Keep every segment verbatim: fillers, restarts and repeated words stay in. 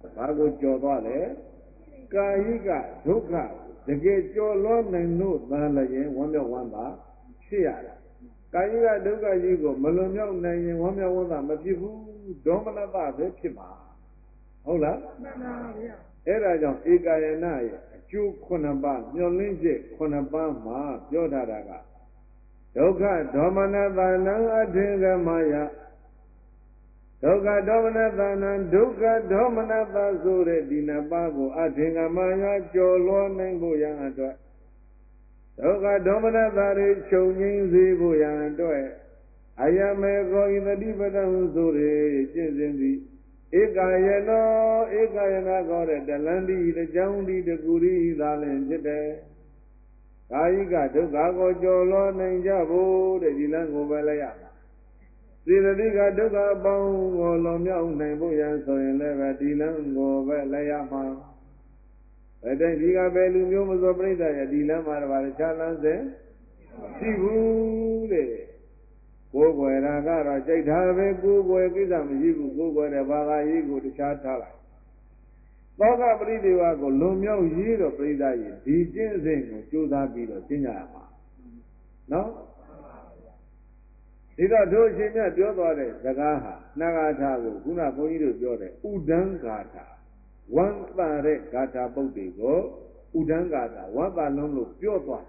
ဘာကိုကြော်သွားလဲကာယိကဒုက္ခတကယ်ကြော်လွှမ်းနိုင်လို့သာလည်းဝမ်းမြောက်ဝမ်းသာဖြစ်ရတယ်ကာယိကဒုက္ခကြီးကိုမလွန်မြောက်နိုင်ရင်ဝမ်းမြောက်ဝမ်းသာမဖြစ်ဘူးဒေါမနတပဲဖြစ်မှာဟုတ်လားမှန်ပါဗျာအဲ့ဒါကြောင့်ဧကာယနာရဲ့အကျိုးခုနှစ်ပါးမျှော်လင့်ချက်ခုနှစ်ပါးမှာပြောထားတာကဒုက္ခဒေါမနတနံအထင်ကမယဒုက္ခဒေါမနတနံဒုက္ခဒေါမနတဆိုတဲ့ဒီနှစ်ပါးကိုအထင်ကမယကျော်လွှားနိုင်ဖို့ရန်အတွက်ဒုက္ခဒေါမနတတွေချုပ်ငြိမ်းစေဖို့ရန်အတွက်အယမေကောဣတတိပဒံဆိုရကျင့်စဉ်သည်ဧကာယနောဧကာယနာကောတဲ့တလန္တိတကြောင်းဒီတကူရီသာလင်ဖြစ်တယ်ကာယိကဒုက္ခကိုကျော်လွှားနိုင်ကြဖို့တဲ့ဒီလမ်းကိုပဲလိုက်ရမှာစေတသိကဒုက္ခအပေါင်းကိုလွန်မြောက်နိုင်ဖို့ရန်ဆိုရင်လည်းပဲဒီလမ်းကိုပဲလိုက်ရမှာဘယ်တိုင်ဒီကပဲလူမျိုးမစောပြိဿရဲ့ဒီလမ်းမှာတော့တခြားလမ်းစဉ်ရှိဘူးတဲ့ကိုယ်ွယ်တာကတော့ကြိုက်တာပဲကိုယ်ွယ်ကိစ္စမရှိဘူးကိုယ်ွယ်တဲ့ဘာသာရေးကိုတခြားထားလိုက်သောကပရိဒေဝကိုလွန်မြောက်ရေးတော့ပြိဿရဲ့ဒီကျင့်စဉ်ကိုကြိုးစားပြီးတော့ကျင့်ကြရမှာနော်ဒီတော့တို့အရှင်မြတ်ပြောသွားတဲ့စကားဟာနှဂါထာကိုခုနဘုန်းကြီးတို့ပြောတယ်ဥဒံဂါထာဝမ်းသာတဲ့ဂါထာပုဒ်တွေကိုဥဒံဂါထာဝမ်းသာလုံးလို့ပြောသွား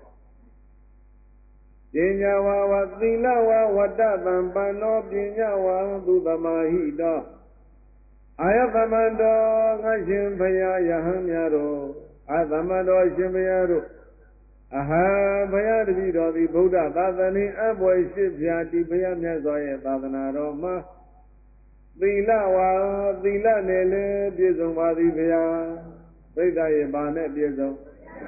တယ်ပညာဝါဝသီလဝါဝတ္တသံပန္နောပညာဝါသူသမာဟိတောအာယသမန္တောငါရှင်ဘုရားယဟန်များတို့အာသမန္တောရှင်ဘုရားတို့အဟံဘုရားတပည့်တော်သည်ဗုဒ္ဓသာသနာအဘွယ်ရှိဖြာတိဘုရားမြတ်စွာရဲ့သာသနာတော်မှာသီလဝါသီလနဲ့လည်းပြည့်စုံပါသည်ဘုရားပြိဿရဲ့ဘာနဲ့ပြည့်စုံ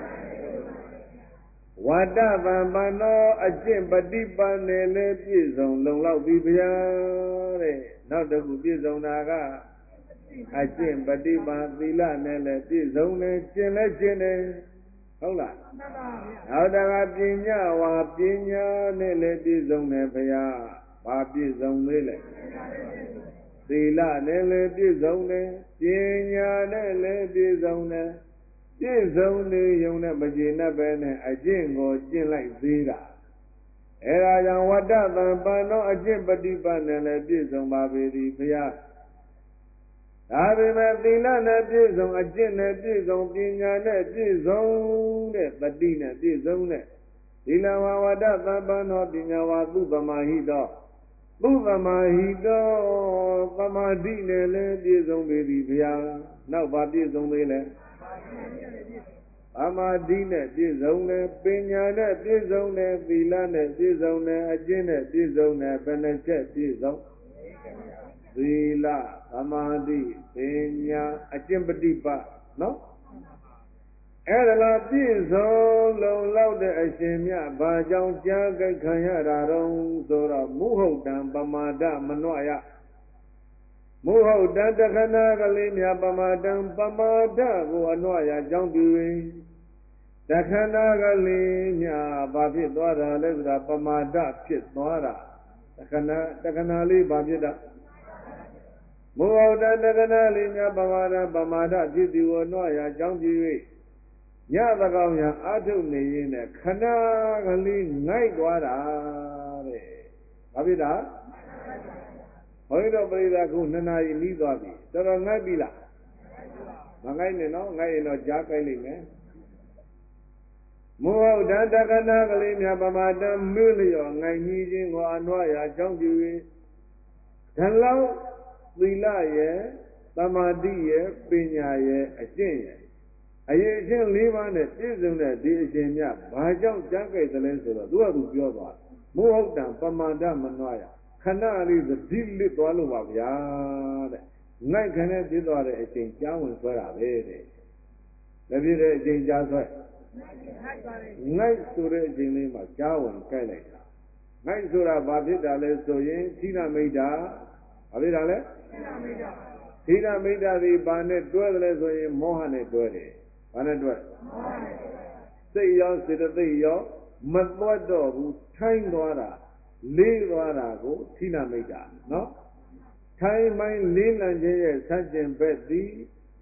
ဝတ္တဗံပန္နောအကျင့်ပฏิပန်နဲ့လည်းပြည့်စုံလုံလောက်သည်ဘုရားတဲ့နောက်တစ်ခုပြည့်စုံတာကအကျင့်ပฏิပန်သီလနဲ့လည်းပြည့်စုံတယ်ကျင့်လည်းကျင့်တယ်ဟုတ်လားမှန်ပါဗျာနောက်တကပညာဝါပညာနဲ့လည်းပြည့်စုံတယ်ဘုရားဘာပြည့်စုံသေးလဲသီလနဲ့လည်းပြည့်စုံတယ်ပညာနဲ့လည်းပြည့်စုံတယ်ပြည့်စုံနေုံနဲ့မကျေနပ်ပဲနဲ့အကျင့်ကိုကျင့်လိုက်သေးတာအဲဒါကြောင့်ဝတ္တသံပန္နောအကျင့်ပฏิပတ်နဲ့လည်းပြည့်စုံပါပေသည်ဘုရားဒါပေမဲ့သီလနဲ့ပြည့်စုံအကျင့်နဲ့ပြည့်စုံပညာနဲ့ပြည့်စုံတဲ့တတိနဲ့ပြည့်စုံတဲ့သီလဝါဝတ္တသဗ္ဗံသောပညာဝါသုသမာဟိတောသုသမာဟိတောသမာဓိနဲ့လည်းပြည့်စုံပေသည်ဘုရားနောက်ပါပြည့်စုံသေးလဲသမာဓိနဲ့ပြည့်စုံတယ်ပညာနဲ့ပြည့်စုံတယ်သီလနဲ့ပြည့်စုံတယ်အကျင့်နဲ့ပြည့်စုံတယ်ဘယ်နှချက်ပြည့်စုံသီလသမာဓိပညာအကျင့်ပฏิပတ်နော်အဲ့ဒါလားပြည့်စုံလုံလောက်တဲ့အရှင်မြတ်ဘာကြောင့်ကြားကြိတ်ခံရတာတော့ဆိုတော့မုဟုတ်တံပမာဒမနှွရမုဟုတ်တံတခဏကလေးများပမာဒံပမာဒကိုအနှွရကြောင်းပြု၍တခဏကလေးများဘာဖြစ်သွားတာလဲဆိုတာပမာဒဖြစ်သွားတာတခဏတခဏလေးဘာဖြစ်တာမုဟုတ်တံတခဏလေးများပမာဒပမာဒဖြစ်သည်ကိုအနှွရကြောင်းပြု၍ညသကောင်ညာအာထုနေရင်နဲ့ခဏကလေးငိုက်သွားတာတဲ့ဘာဖြစ်တာဘုန်းကြီးတို့ပြိဿခုနှစ်နာရီနီးသွားပြီတော်တော်ငိုက်ပြီလားမငိုက်နဲ့နော်ငိုက်ရင်တော့ကြားကြိုက်လိမ့်မယ်မုဟုတ်တံတခဏကလေးများပမာတံမေ့လျော်ငိုက်ကြီးခြင်းကိုအနှွားရာကြောင့်ပြု၍ဒါလောက်သီလရဲ့သမာဓိရဲ့ပညာရဲ့အကျင့်ရဲ့အရေးအချင်း၄ပါးနဲ့ပြည့်စုံတဲ့ဒီအရှင်မြတ်ဘာကြောင့်ကြားကြိုက်သလဲဆိုတော့သူကသူပြောသွားတယ်မုဟုတ်တံပမာဒမနှွားရခဏလေးသတိလစ်သွားလို့ပါဗျာတဲ့ငိုက်ခနဲ့ပြည့်သွားတဲ့အချိန်ကြားဝင်ဆွဲတာပဲတဲ့လည်းပြည့်တဲ့အချိန်ကြားဆွဲငိုက်ဆိုတဲ့အချိန်လေးမှာကြားဝင်ကြိုက်လိုက်တာငိုက်ဆိုတာဘာဖြစ်တာလဲဆိုရင်သီလမိတ်တာဘာဖြစ်တာလဲသီလမိတ်တာဒီဘာနဲ့တွဲတယ်လဲဆိုရင်မောဟနဲ့တွဲတယ်ဘာနဲ့တွဲစိတ်ရောစေတသိက်ရောမသွတ်တော့ဘူးထိုင်းသွားတာလေးသွားတာကိုသီလမိတ်တာနော်ထိုင်းမိုင်းလေးလံခြင်းရဲ့ဆန့်ကျင်ဘက်သည်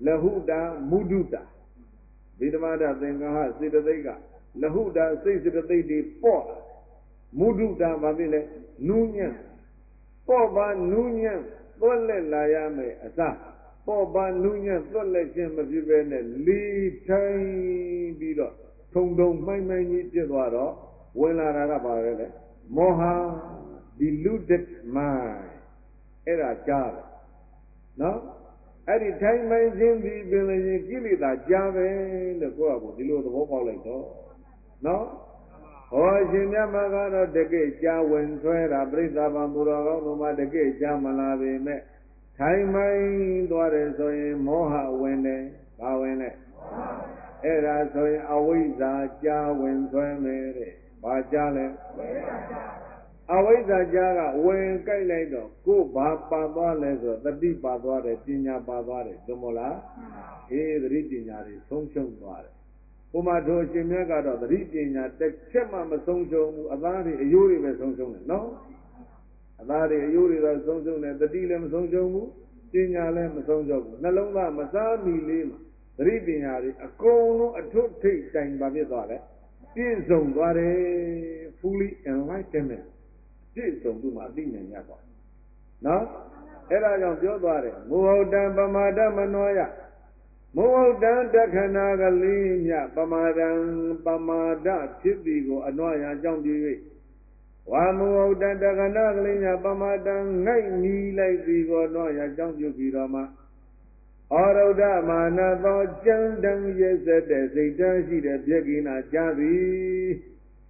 Lahuda muduta Vidamada Thengaha Siddhaika Lahuda Siddhaiti Port Muduta Babile Nunya Poba Nunya Tole Layame Asa Poba Nunya Tole Shemabibene Li Tai Bido Tongdong Mai Mai Jidwaro Wela Rabare Moha deluded mind Era Jar No? At the time I came to be Gilida Jave, the Gua, the Lord of all No? Oh, Jimyamaga, the gate, Jawan, Swear, Brisa Bambura, no matter the gate, Jamalavi met. Time I daughter so in Moha Wende, Bawene. Era so in Awiza, Jawan, Swemere, Bajale. Awiza Jaga, when Kailado, go Baba Lezo, the deep Badware, Tinya Badware, Domola, eh, the Ritinari, Sonshon Ware. Umato Shimyaga, the Ritina, the Chema Sonshon, Avari, a Yuri Sonshon, no? Avari, a Yuri Sonshon, the Dilem Sonshon, Tinya Lem Sonshon, Nalonga, Masami Lima, the Ritinari, a crono, a two take time Babidale, Pinson Ware, fully enlightenment. Jason do my thing and Yako. No? Era young Jodare, move down Bamada Manoya. Move down Dakanaga Linya, Bamadan, Bamada, Chibigo, Anoya, John Dewey. One move down Dakanaga Linya, Bamadan, Nine, like Vigo, Noya, John Dewey. Oroda Mana, John Dang, yes, that they don't see the Jagina Javi.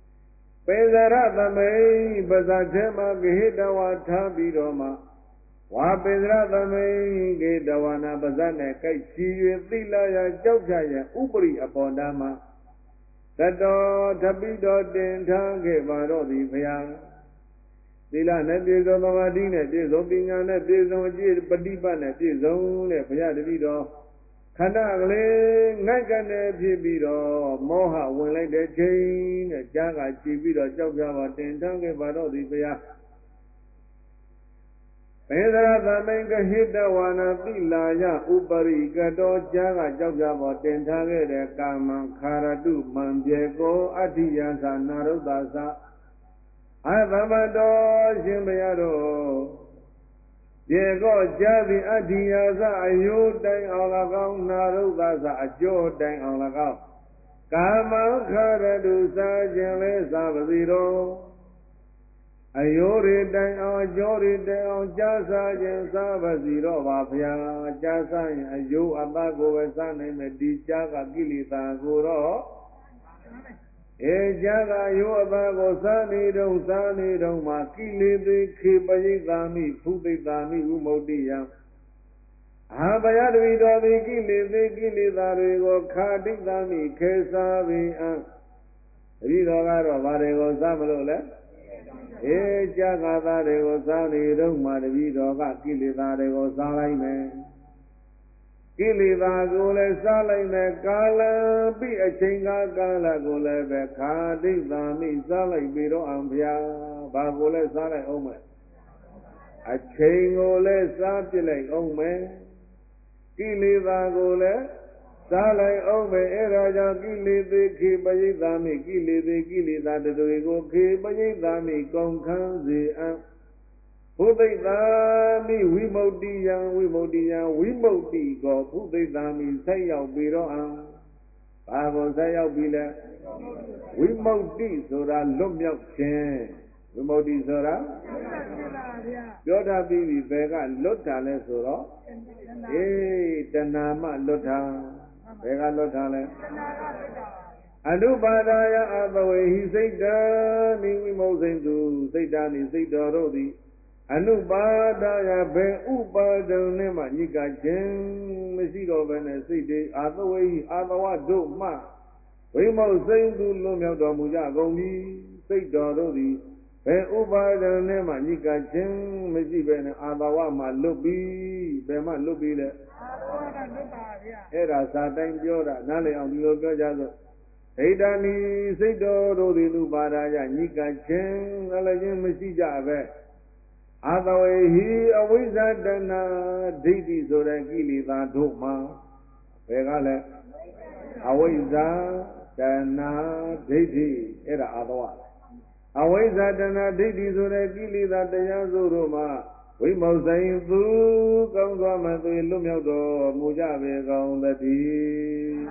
Pezaratame, Bazatema, Gehidawa Tabiroma, Wapezratame, Gedawana Bazane, Kaichi, Vilaya, Jokaya, Ubri upon Dama, Tato, Tabido, Denta, Gevaro, the Paya, Dila Nepis of Madina, Pizopina, Nepis of Jir, Padipa, Nepis only, Paya de Vido. Kanagale, Nagane, Pibido, Moha, when like the chain, Jaga, Chibido, Jogava, Tentange, Vado, the Paya. Pedra, the Manga, Hida, Wana, Pilaya, Ubari, Gado, Jaga, Jogava, Tentange, Kaman, Karadu, Manjego, Atiyansa, Narudasa. Avamado, Shimbayado. Diego Javi Adiaza, you dang on the go, Narugaza, a Joe dang on the go. Kama Karadu Sajale Savaziro. Ayori dang on Jori dang on Jasa Jan Savaziro, Vapia, Jasa, Ayu Abago, Sana, Medijaga, Gilita, Guro. Ejaga, you Abago, Sani, don't Sani, don't Makili, the Kibajami, Putami, Umodia. Habayadu, the Gili, the Gili, the Kadidami, Kesavi, Ridogaro, Varego, Samalola. Ejaga, the Gosani, don't Madavido, Gili, the Gosalime. Kiliva gole salai kala bi a chinga kala gole be khadi dami salai biro ambya ba gole salai ome a chain gole sa pilai ome Kiliva gole salai ome era ja kilide ki bayi dami kilide kilida de go ki bayi dami kong khan zi an Pudidami, Wimodiya, Wimodiya, Wimodi, go, Pudidami, say out Biro, Pago say out Bila, Wimodi, Sora, Lumyak Chen, Wimodi Sora, Yoda Bibi, Vega, Lotale Sora, eh, Tanama Lota, Vega Lotale. Anubadaya, other way, he said, Dani, Wimozin to say Dani, say Dorodi. Anubadaya be Ubadonema Nika Jen Mesido Vene City, other way, otherwise do ma. We must sing to Lumia Domuja Gondi, say Dorodi, be Ubadonema Nika Jen Mesibene, otherwise ma Lubi, Bema Lubi. Era Satan Bioda, Nale on the Gajazo. Edani, say Dorodi Nubadaya, Nika Jen, Alajan Mesija. Other way, he always had done a deity so that Gili that Doma. ယ်ကလဲအဝိဇ္ဇာတဏှာဒိဋ္ဌိအဲ့ဒါအာသဝအဝိဇ္ဇာတဏှာဒိဋ္ဌိဆိုတဲ့ကိလေသာတရားစုတို့မှာဝိမု ဆိုင်သူကောင်းစွာမသွေလွတ်မြောက်တော်မူကြပေကုန်သတည်း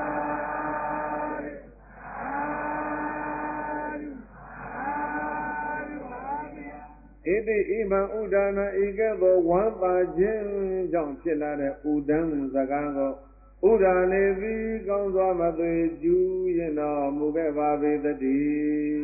ဣတိဣမံဥဒါနဤကဲ့သို့ဝမ်းသာခြင်းကြောင့်ဖြစ်လာတဲ့ဥဒံစကားကိုဥဒါနေသည်ကောင်းစွာမသွေကျူးရင်တော်မူခဲ့ပါပေသတည်း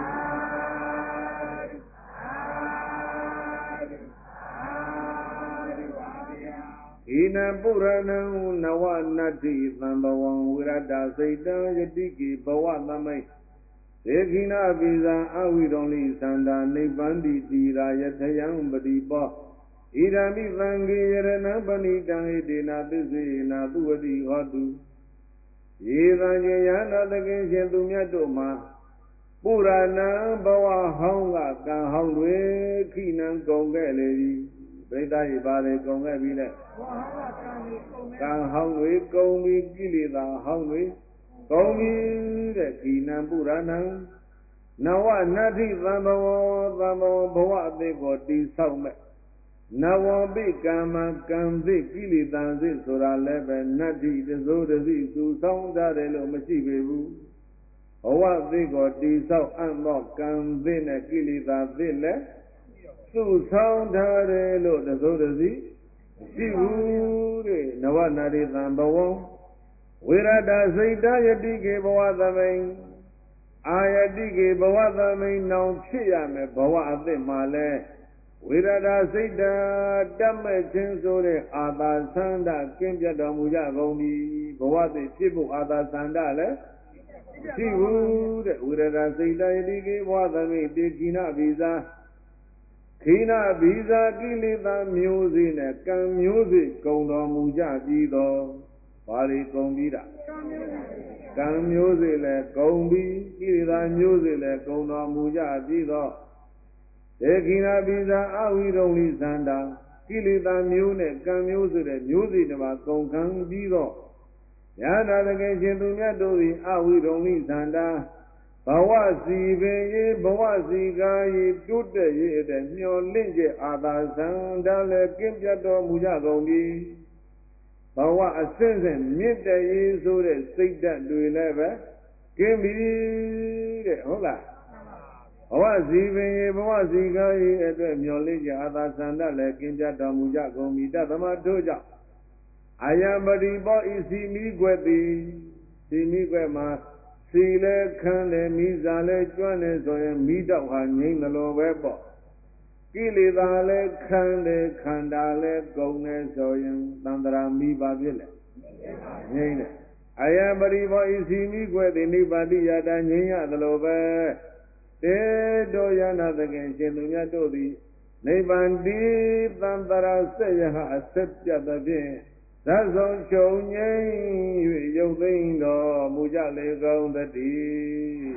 ဣနပုရဏံနဝနတ္တိသံဘဝံဝိရတစိတ်တံယတိကိဘဝသမိတ်ဒေခိနာပိဇံအဝိရောလိသန္တာနိဗ္ဗန္တိတိရာယထယံပတိပောဣဒာမိသံဃေယရဏံပဏိတံဣတေနသစ္စေနာသူဝတိဟောတုယေသံဉာဏနာတကင်းရှင်သူမြတ်တို့မှာပုရဏံဘဝဟောင်းကကံဟောင်းတွေခိနံကုန်ခဲ့လေပြီပြိတ္တဤပါတယ်ကုန်ခဲ့ပြီလေကံဟောင်းတွေကုန်ပြီကိလေသာဟောင်းတွေကုန်ပြီတဲ့ခိနံပုရဏံနဝနတ္ထိသံဘဝသံဘဝဘဝအသေးကိုတည်ဆောက်မဲ့နဝံပိကမ္မကံသိကိလေသာသိဆိုတာလည်းပဲနတ္ထိတစိုးတစီသူဆောင်တတ်တယ်လို့မရှိပေဘူးဘဝသိကိုတည်ဆောက်အံ့သောကံသိနဲ့ကိလေသာသိလည်းသူဆောင်တတ်တယ်လို့တစိုးတစီရှိဘူးတဲ့နဝနာရိသံဘဝဝိရတစိတ်တယတိကေဘဝသမိန်အာယတိကေဘဝသမိန်နောင်ဖြစ်ရမယ်ဘဝအသစ်မှာလဲဝိရဒစိတ်တတတ်မဲ့ခြင်းဆိုတဲ့အာသာသန္တကင်းပြတ်တော်မူကြကုန်ပြီဘဝသိဖြစ်ဖို့အာသာသန္တလည်းရှိဘူးတဲ့ဝိရဒစိတ်တယတိကေဘဝသမိတေခိနဗိဇာခိနဗိဇာကိလေသာမျိုးစေ့နဲ့ကံမျိုးစေ့ကုံတော်မူကြပြီးတော့ဘာတွေကုံပြီးတာကံမျိုးစေ့လည်းကုံပြီးကိလေသာမျိုးစေ့လည်းကုံတော်မူကြပြီးတော့ဒေခိနာပိဇာအဝိရုံလိသန္တာကိလေသာမျိုးနဲ့ကံမျိုးဆိုတဲ့မျိုးစေ့တစ်ပါးကုန်ခံပြီးတော့ညာနာတကယ်ရှင်သူမြတ်တို့သည်အဝိရုံလိသန္တာဘဝစီပင်ရေဘဝစီကာရေတိုးတက်ရေတဲ့မျောလင့်ချက်အာသာသန္တာလည်းကင်းပြတ်တော်မူကြကုန်ပြီဘဝအစဉ်စဉ်မြင့်တဲ့ရေဆိုတဲ့စိတ်ဓာတ်တွေလည်းပဲကင်းပြီတဲ့ဟုတ်လားဘဝစီပင်ရေဘဝစီကားရေအတွက်မျောလင့်ကြအာသာသန္တလည်းကင်းပြတ်တော်မူကြကုန်ပြီတသမတို့ကြောင့်အာယံပတိပောဤစီမိကွယ်သည်စီမိကွယ်မှာစီလဲခန်းတယ်မိစားလဲကျွမ်းတယ်ဆိုရင်မိတော့ဟာငိမ့်တယ်လို့ပဲပေါ့ကိလေသာလဲခန်းတယ်ခန္ဓာလဲကုန်တယ်ဆိုရင်သန္တရာမိပါဖြစ်လေငိမ့်တယ်အာယံပတိပောဤစီမိကွယ်သည်နိဗ္ဗာတိယတာငိမ့်ရတယ်လို့ပဲတေတောယနာသခင်ရှင်သူမြတ်တို့သည်နိဗ္ဗာန်တိသံတရာဆက်ရဟအဆက်ပြတ်သဖြင့်သတ်ဆုံးချုပ်ငြိမ်း၍ရုပ်သိမ်းတော်မူကြလေကုန်သတည်း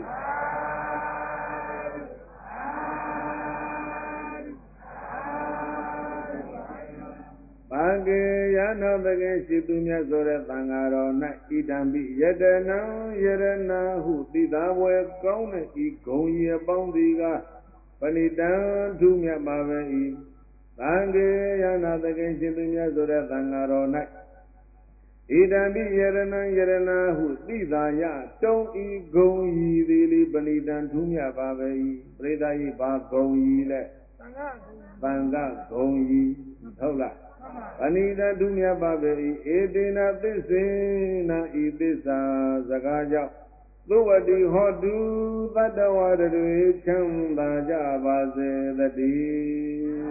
ပံကေယနာသခင်ရှိသူမြတ်ဆိုတဲ့သံဃာတော်၌ဣဒံပိယတနံယရဏဟုတိသာဝေကောင်းတဲ့ဤဂုံရီအပေါင်းဒီကပဏိတံထူးမြတ်ပါပဲ၏သံဃေယနာသခင်ရှင်သူမြတ်ဆိုတဲ့သံဃာတော်၌ဣဒံပိယရဏံယရဏဟုတိသာယတုံဤဂုံရီသည်လိပဏိတံထူးမြတ်ပါပဲ၏ပရိသတ်ဤဘာဂုံရီလဲသံဃာသံဃာဂုံရီဟုတ်လားပဏိတံထူးမြတ်ပါပဲ၏ဧတေနသစ္စေနာဤသစ္စာစကားကြောင့်သုဝတိဟောတုသတ္တဝါတွေချမ်းသာကြပါစေတည်း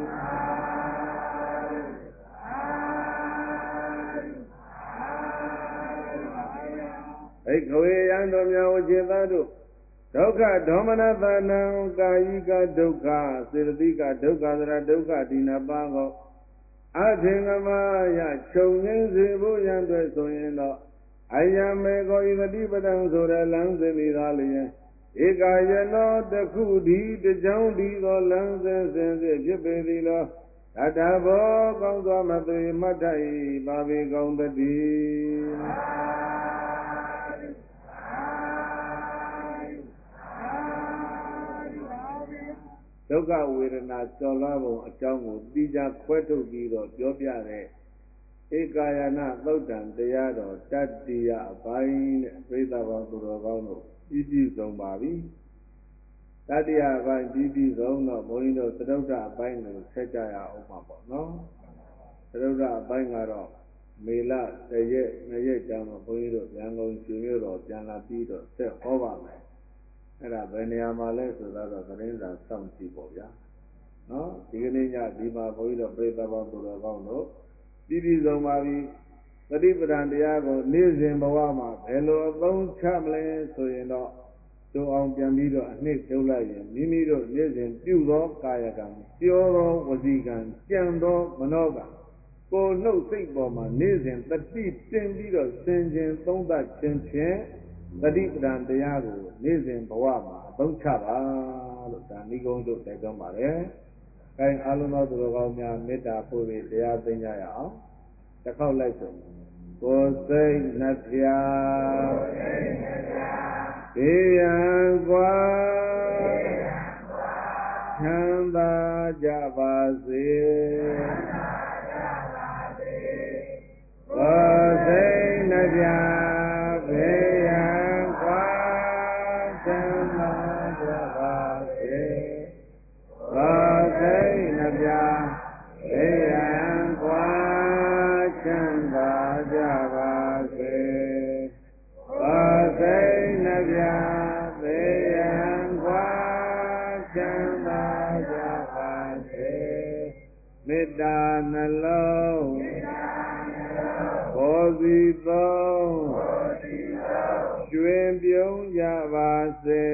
ဘိက္ခဝေယံတို့များဝจิตသားတို့ဒုက္ခဒေါမနသနံကာယိကဒုက္ခစေတသိကဒုက္ခသရဒုက္ခဒီနပါးကိုအထင်ကမာယချုပ်ငင်းစေဖို့ရန်အတွက်ဆိုရင်တော့အယံမေကောဤတိပဒံဆိုတဲ့လမ်းစဉ်ဤသာလျင်ဧကယနောတခုဒီတကြောင်းဒီသောလမ်းစဉ်စဉ်ဖြစ်ပေသည်လောတတဘောကောင်းစွာမသွေမတ်တ၏ပါပေကောင်းတည်းဒုက္ခဝေဒနာကျော်လွှားပုံအကြောင်းကိုသိကြခွဲထုတ်ပြီးတော့ပြောပြတဲ့ဧကာယနာသုတ်တံတရားတော်တတ္တိယအပိုင်းနဲ့ပြိဿဘောသူတော်ကောင်းတို့ပြီးပြည့်စုံပါပြီတတ္တိယအပိုင်းပြီးပြည့်စုံတော့ဘုန်းကြီးတို့သတုဒ္ဓအပိုင်းကိုဆက်ကြရအောင်ပါပေါ့နော်သတုဒ္ဓအပိုင်းကတော့မေလတရက်နှစ်ရက်ကြာမှဘုန်းကြီးတို့ရန်ကုန်ရှင်မြို့တော်ပြန်လာပြီးတော့ဆက်ဟောပါမယ်အဲ့ဒါဘယ်နေရာမှာလဲဆိုတော့သတင်းစာစောင့်ကြည့်ပေါ့ဗျာနော်ဒီကနေ့ညဒီမှာဘုန်းကြီးတို့ပြိဿဘောသူတော်ကောင်းတို့ပြည်ပြည်စုံပါပြီသတိပဋ္ဌာန်တရားကိုနေ့စဉ်ဘဝမှာဘယ်လိုအသုံးချမလဲဆိုရင်တော့တို့အောင်ပြန်ပြီးတော့အနှစ်ဖြုတ်လိုက်ရင်မိမိတို့နေ့စဉ်ပြုသောကာယကံပြောသောဝစီကံကြံသောမနောကံကိုယ်နှုတ်စိတ်ပေါ်မှာနေ့စဉ်တတိတင်ပြီးတော့စင်ကြင်သုံးသပ်ခြင်းဖြင့်သတိပဋ္ဌာန်တရားကိုနေ့စဉ်ဘဝမှာအသုံးချပါလို့ဒါနိဂုံးတို့တိုက်တွန်းပါတယ်။အဲအားလုံးသောသူတော်ကောင်းများမေတ္တာပို့ပြီးတရားသိကြရအောင်။တစ်ခေါက်လိုက်ဆိုကိုယ်စိတ်နှဖျားဘေးရန်ကွာချမ်းသာကြပါစေကိုယ်စိတ်နှဖျားဘေးရန်ကွာချမ်းသာကြပါစေကိုယ်စိတ်နှဖျားဘေးရန်ကွာချမ်းသာကြပါစေကိုယ်စိတ်နှဖျားဘေးရန်ကွာချမ်းသာကြပါစေမေတ္တာနှလုံးဘောဇီသုံးကျွင်ပြုံးကြပါစေ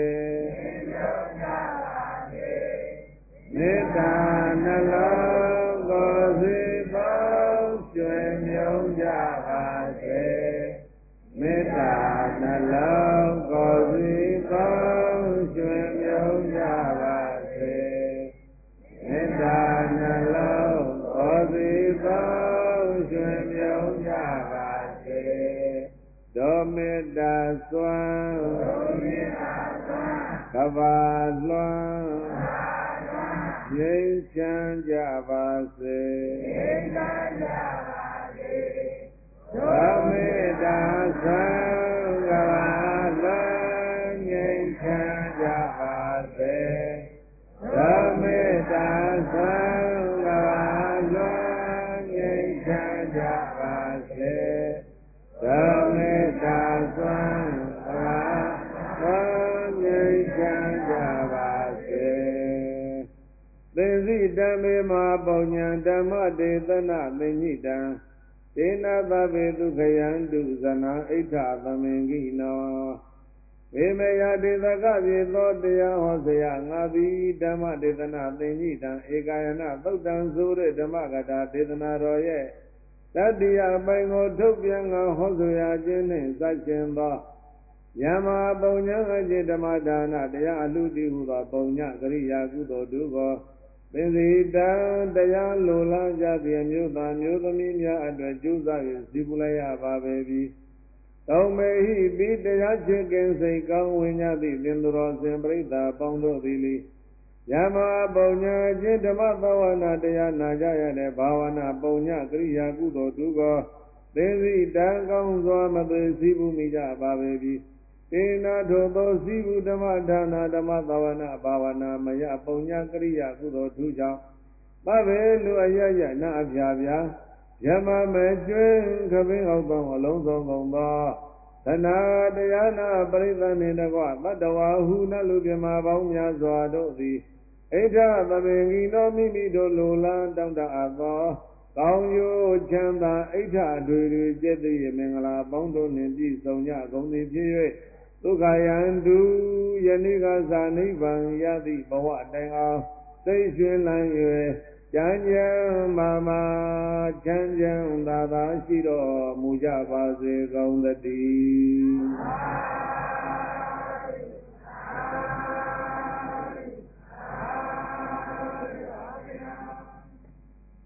မေတ္တာနှလုံးဘောဇီသုံးကျွင်ပြုံးကြပါစေမေတ္တာနှလုံးဘောဇီသုံးကျွင်ပြုံးကြပါစေမေတ္တာနှလုံးဘောဇီသုံးကျွင်ပြုံးကြပါစေဒုမေတ္တာစွမ်းကဘာလွှမ်းငြိမ်းချမ်းကြပါစေဒုမေတ္တာစွမ်းကဘာလွှမ်းငြိမ်းချမ်းကြပါစေဒုမေတ္တာစွမ်းကဘာလွှမ်းငြိမ်းချမ်းကြပါစေဒုမေတ္တာစွမ်းကဘာလွှမ်းငြိမ်းချမ်းကြပါစေသေစိတံမေမပုညံဓမ္မဒေသနာသင်္ညိတံဒေနာသဗ္ဗေဒုက္ခယံတုဇနာဣဋ္ဌသမင်္ဂိနောဝိမယဒေသကပြေသောတရားဟောစရာငါသည်ဓမ္မဒေသနာသင်္ညိတံဧကာယနာသုတ်တံဆိုတဲ့ဓမ္မကထာဒေသနာတော်ရဲ့တတ္တိယအပိုင်းကိုထုတ်ပြန်ငါဟောဆိုရခြင်းနှင့်စရှင်သောယမပုံညာအจิตဓမ္မဒါနတရားအလှတိဟုသောပုံညာကရိယာကုသိုလ်တုကိုပင်စီတံတရားလိုလားကြသည့်မြို့သားမြို့သမီးများအတွက်ကျိုးစား၍စီပူလိုက်ရပါပေပြီတောမေဟိပိတရားချစ်ခင်စိတ်ကောင်းဝင်ကြသည့်သင်္သူတော်စင်ပရိသတ်ပေါင်းတို့သည်လေယမပုံညာအจิตဓမ္မသဝနာတရားနာကြရတဲ့ဘာဝနာပုံညာကရိယာကုသိုလ်တုကိုပင်စီတံကောင်းစွာမသွေစီပူမိကြပါပေပြီေနာထိုသောစီဝုဓမ္မဒါနာဓမ္မသဝနာဘာဝနာမယပုံညာကရိယာကုသိုလ်ထူးကြောင့်သဗ္ဗေလူအယယနာအပြာပြာယမမေကျွင်းခပင်းအောင်သောအလုံးစုံကုန်သောသနာတရားနာပရိသတ်နှင့်တကွတတ္တဝါဟုနလူပြမပေါင်းများစွာတို့သည်ဣဋ္ဌသဗ္ဗေငိနောမိမိတို့လိုလားတောင်းတအပ်သောကောင်းကျိုးချမ်းသာဣဋ္ဌအတွေ့တွေကျက်သည်မင်္ဂလာပေါင်းတို့နှင့်ပြည့်စုံကြကုန်သည်ဖြစ်၍ဒုက္ခယန္တုယနေ့ကသာနိဗ္ဗာန်ရသည့်ဘဝတိုင်အောင်သိရွှင်လန်း၍ကြံကြံမာမာချမ်းချမ်းသာသာရှိတော်မူကြပါစေကုန်သတည်း